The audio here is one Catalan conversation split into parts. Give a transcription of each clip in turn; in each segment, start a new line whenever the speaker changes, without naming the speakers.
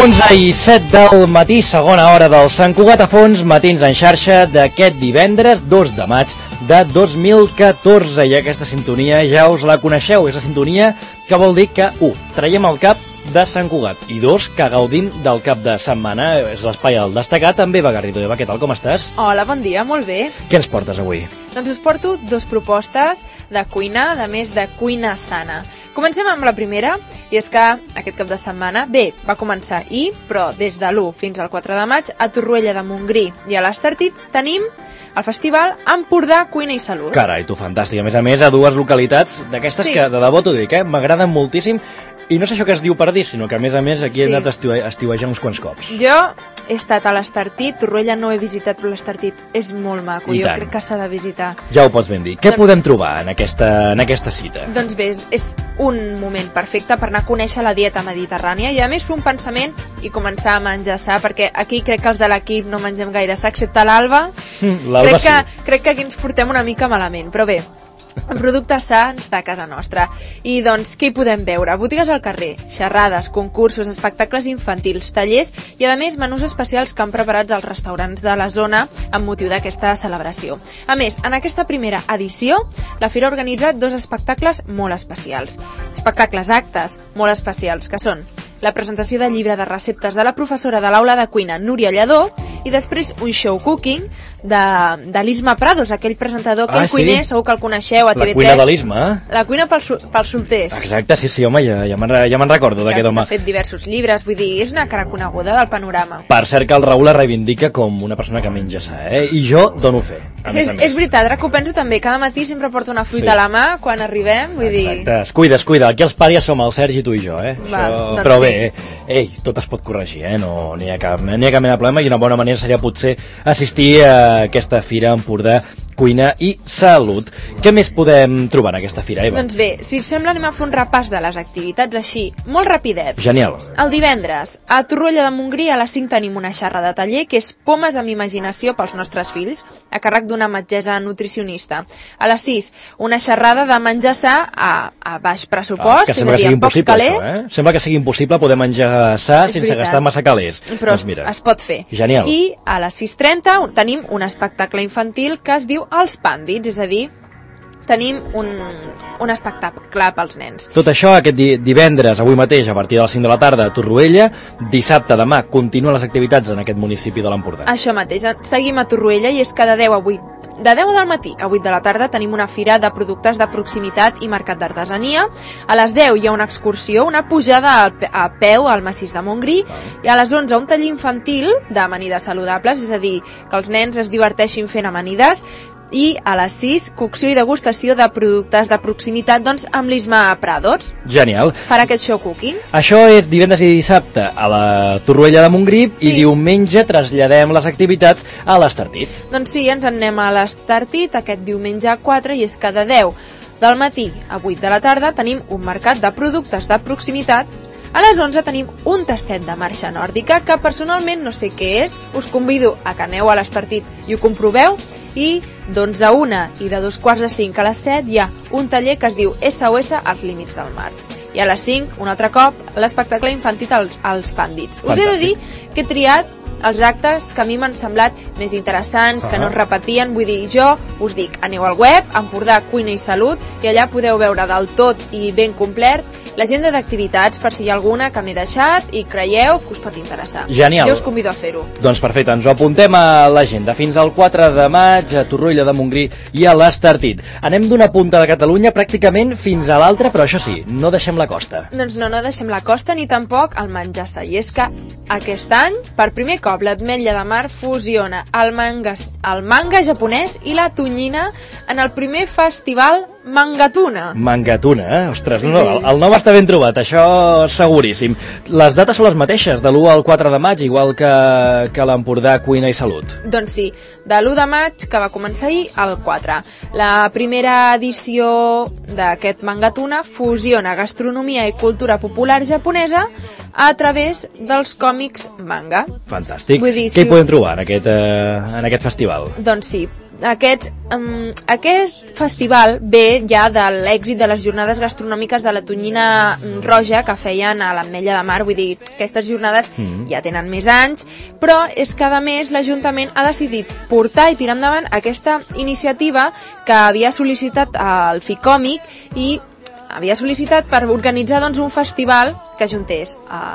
11:07 del matí, segona hora del Sant Cugat a Fons, matins en xarxa d'aquest divendres 2 de maig de 2014. I aquesta sintonia ja us la coneixeu, és la sintonia que vol dir que 1. Traiem el cap de Sant Cugat i 2. Que gaudim del cap de setmana, és l'espai al destacar. També va Garrido. Eva, què tal, com estàs?
Hola, bon dia, molt bé.
Què ens portes avui?
Doncs us porto 2 propostes de cuina, de més de cuina sana. Comencem amb la primera, i és que aquest cap de setmana, va començar ahir, però des de l'1 fins al 4 de maig, a Torroella de Montgrí i a l'Estartit tenim el festival Empordà Cuina i Salut.
Carai, tu, fantàstic. A més, a 2 localitats d'aquestes que, de debò t'ho dic, m'agraden moltíssim. I no sé això que es diu paradís, sinó que, a més, aquí he anat a estiuejar uns quants cops.
Jo he estat a l'Estartit, Torroella no he visitat, però l'Estartit és molt maco. Jo crec que s'ha de visitar.
Ja ho pots ben dir. Què podem trobar en aquesta cita?
Doncs bé, és un moment perfecte per anar a conèixer la dieta mediterrània i, a més, fer un pensament i començar a menjar sa, perquè aquí crec que els de l'equip no mengem gaire sa, excepte l'Alba.
L'Alba sí.
Crec que aquí ens portem una mica malament, però bé. El producte sa està a casa nostra. I doncs, què hi podem veure? Botigues al carrer, xerrades, concursos, espectacles infantils, tallers i, a més, menús especials que han preparats els restaurants de la zona amb motiu d'aquesta celebració. A més, en aquesta primera edició, la Fira ha organitzat 2 espectacles molt especials. Espectacles, actes molt especials, que són la presentació del llibre de receptes de la professora de l'aula de cuina, Núria Lledó, i després un show cooking de l'Isma Prados, aquell presentador, aquell cuiner, segur que el coneixeu a TV3.
La cuina de l'Isma.
La cuina pels solters.
Exacte, sí, home, ja me'n recordo d'aquest home.
Ha fet diversos llibres, vull dir, és una cara coneguda del panorama.
Per cert que el Raül la reivindica com una persona que menja sa, I jo dono fe.
És veritat, ara que ho penso també, cada matí sempre porta una fruita a la mà quan arribem, vull dir...
Exacte, es cuida, aquí els pàries som el Sergi, tu i jo, Però bé, tot es pot corregir, no n'hi ha cap mena de problema, i una bona manera seria potser assistir a aquesta Fira Empordà Cuina i Salut. Què més podem trobar en aquesta fira, Eva?
Doncs bé, si us sembla, anem a fer un repàs de les activitats així, molt rapidet.
Genial.
El divendres, a Torroella de Montgrí, a les 5 tenim una xerrada de taller que és Pomes amb imaginació pels nostres fills, a càrrec d'una metgessa nutricionista. A les 6, una xerrada de menjar sa a baix pressupost, és a dir, amb pocs calés.
Sembla que sigui impossible poder menjar sa sense gastar massa calés.
Però es pot fer.
Genial.
I a les 6:30 tenim un espectacle infantil que es diu Els Pàndits, és a dir, tenim un espectacle pels nens.
Tot això aquest divendres, avui mateix, a partir de les 5 de la tarda a Torroella. Dissabte, demà, continuen les activitats en aquest municipi de l'Empordà.
Això mateix, seguim a Torroella i és que de 10 del matí a 8 de la tarda tenim una fira de productes de proximitat i mercat d'artesania. A les 10 hi ha una excursió, una pujada a peu al massís de Montgrí, i a les 11 un taller infantil d'amanides saludables, és a dir, que els nens es diverteixin fent amanides. I a les 6, cocció i degustació de productes de proximitat, doncs, amb l'Isma Prados.
Genial.
Farà aquest show cooking.
Això és divendres i dissabte a la Torroella de Montgrí, i diumenge traslladem les activitats a l'Estartit.
Doncs sí, ens en anem a l'Estartit aquest diumenge 4, i és que de 10 del matí a 8 de la tarda tenim un mercat de productes de proximitat. A les 11 tenim un tastet de marxa nòrdica que personalment no sé què és, us convido a que aneu a l'Estartit i ho comproveu, i d'11 a 1 i de 2:45 a les 7 hi ha un taller que es diu SOS als límits del mar. I a les 5, un altre cop, l'espectacle infantil als Pàndits. Us he de dir que he triat els actes que a mi m'han semblat més interessants, que no es repetien. Vull dir, jo us dic, aneu al web, Empordà Cuina i Salut, i allà podeu veure del tot i ben complet l'agenda d'activitats, per si hi ha alguna que m'he deixat i creieu que us pot interessar.
Genial.
Jo us convido a fer-ho.
Doncs perfecte, ens ho apuntem a l'agenda. Fins al 4 de maig a Torroella de Montgrí i a l'Estartit. Anem d'una punta de Catalunya pràcticament fins a l'altra, però això sí, no deixem la costa.
Doncs no deixem la costa ni tampoc el menjar sa. I és que aquest any, per primer cop, l'Ametlla de Mar fusiona el manga japonès i la tonyina en el primer festival Mangatuna.
Mangatuna, ostres, el nom està ben trobat, això seguríssim. Les dates són les mateixes, de l'1 al 4 de maig, igual que l'Empordà Cuina i Salut.
Doncs sí, de l'1 de maig, que va començar ahir, al 4. La primera edició d'aquest Mangatuna fusiona gastronomia i cultura popular japonesa a través dels còmics manga.
Fantàstic. Què hi podem trobar en aquest festival?
Doncs sí, aquest festival ve ja de l'èxit de les jornades gastronòmiques de la tonyina roja que feien a l'Ametlla de Mar. Vull dir, aquestes jornades ja tenen més anys, però és que a més l'Ajuntament ha decidit portar i tirar endavant aquesta iniciativa que havia sol·licitat el Ficòmic i havia sol·licitat per organitzar un festival que ajuntés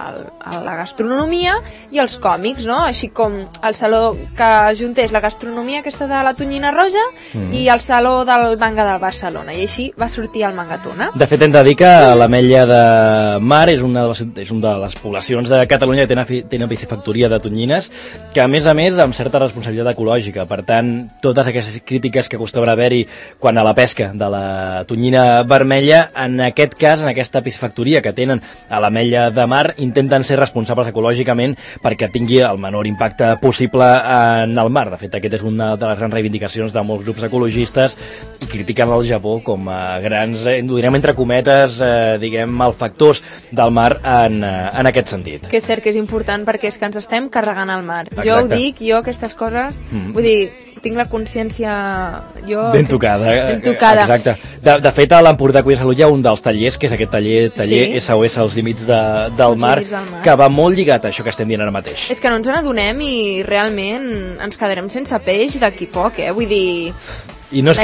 la gastronomia i els còmics, no? Així com el saló que ajuntés la gastronomia aquesta de la tonyina roja i el saló del manga del Barcelona, i així va sortir el Mangatuna.
De fet, hem de dir que l'Ametlla de Mar és una de les poblacions de Catalunya que tenen piscifactoria de tonyines, que a més amb certa responsabilitat ecològica. Per tant, totes aquestes crítiques que acostuma a haver-hi quan a la pesca de la tonyina vermella, en aquest cas, en aquesta piscifactoria que tenen a l'Ametlla de Mar, intenten ser responsables ecològicament perquè tingui el menor impacte possible en el mar. De fet, aquest és una de les grans reivindicacions de molts grups ecologistes i critiquen el Japó com a grans, direm entre cometes, malfactors del mar en aquest sentit.
Que és cert que és important perquè és que ens estem carregant el mar.
Exacte.
Jo ho dic, aquestes coses, vull dir, tinc la consciència
ben tocada. Exacte. De fet, a l'Empordà Cuina Salut hi ha un dels tallers, que és aquest taller SOS als límits del mar, que va molt lligat a això que estem dient ara mateix.
És que no ens n'adonem i realment ens quedarem sense peix d'aquí poc, vull dir... I no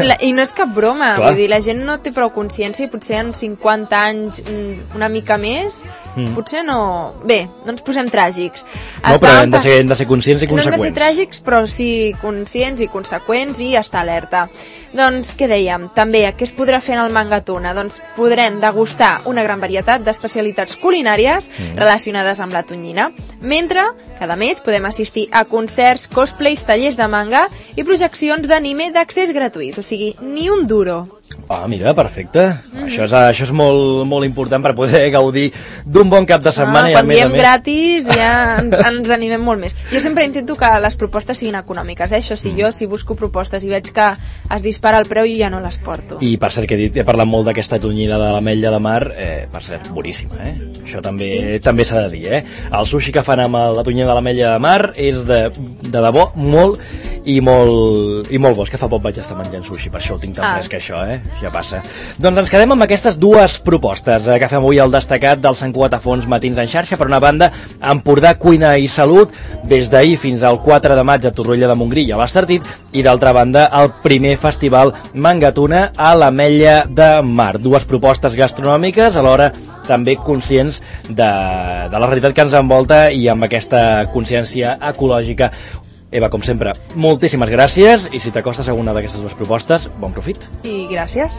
és cap broma. Vull dir, la gent no té prou consciència i potser en 50 anys, una mica més, potser no... Bé, no ens posem tràgics.
No, però hem de ser conscients i conseqüents.
No hem de ser tràgics, però sí conscients i conseqüents i estar alerta. Doncs, què dèiem? També, què es podrà fer en el Mangatuna? Doncs podrem degustar una gran varietat d'especialitats culinàries relacionades amb la tonyina, mentre que, a més, podem assistir a concerts, cosplays, tallers de manga i projeccions d'anime d'accés gratuït, o sigui, ni un duro.
Ah, mira, perfecte. Això és molt, molt important per poder gaudir d'un bon cap de setmana.
Quan diem gratis ja ens animem molt més. Jo sempre intento que les propostes siguin econòmiques, Això sí, jo si busco propostes i veig que es dispara el preu, jo ja no les porto.
I per cert, que he parlat molt d'aquesta tonyina de l'Ametlla de Mar, per cert, boníssima, Això també s'ha de dir, El sushi que fan amb la tonyina de l'Ametlla de Mar és de debò molt i molt bo. És que fa poc vaig estar menjant sushi, per això ho tinc tan fresc, això, ja passa. Doncs ens quedem amb aquestes dues propostes que fem avui al destacat del Sant Cugat a Fons Matins en xarxa. Per una banda, Empordà Cuina i Salut, des d'ahir fins al 4 de maig a Torroella de Montgrí i a l'Estartit, i d'altra banda, el primer festival Mangatuna a l'Ametlla de Mar. Dues propostes gastronòmiques, alhora també conscients de la realitat que ens envolta i amb aquesta consciència ecològica. Eva, com sempre, moltíssimes gràcies, i si t'acostes a alguna d'aquestes dues propostes, bon profit.
I gràcies.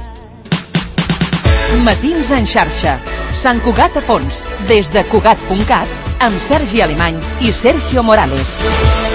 Matins en xarxa. Sant Cugat a Fons, des de Cugat.cat, amb Sergi Alemany i Sergio Morales.